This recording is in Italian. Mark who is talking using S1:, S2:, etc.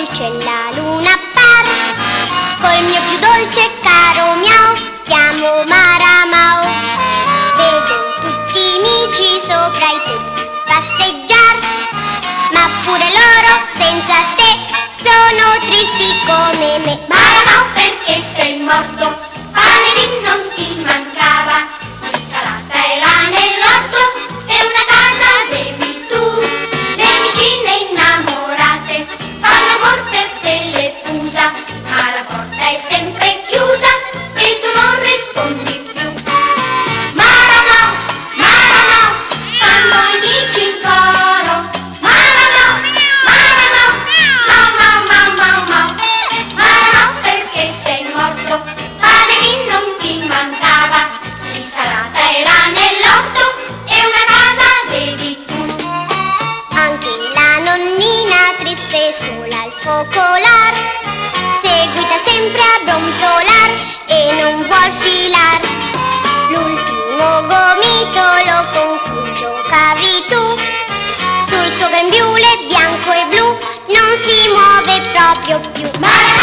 S1: dolce la luna appare, col mio più dolce e caro miau, chiamo Maramau. Vedo tutti i mici sopra i tetti passeggiar, ma pure loro senza te sono tristi come me.
S2: Maramau, perché sei morto? Pane e vino non ti mancava, l'insalata era nell'orto e una casa avevi tu. Le vicine innamorate fanno amor per te le fusa, ma la porta è sempre chiusa e tu non rispondi più. Maramau, Maramau, fanno i mici in coro. Maramau, Maramau, mau mau mau mau mau. Maramau, perché sei morto? Pane e vino non ti mancava, l'insalata era nell'orto e una casa avevi tu.
S1: Anche la nonnina triste sola al focolar seguita sempre a brontolar e non vuol filar l'ultimo gomitolo con cui giocavi tu. Sul suo grembiule bianco e blu non si muove proprio più.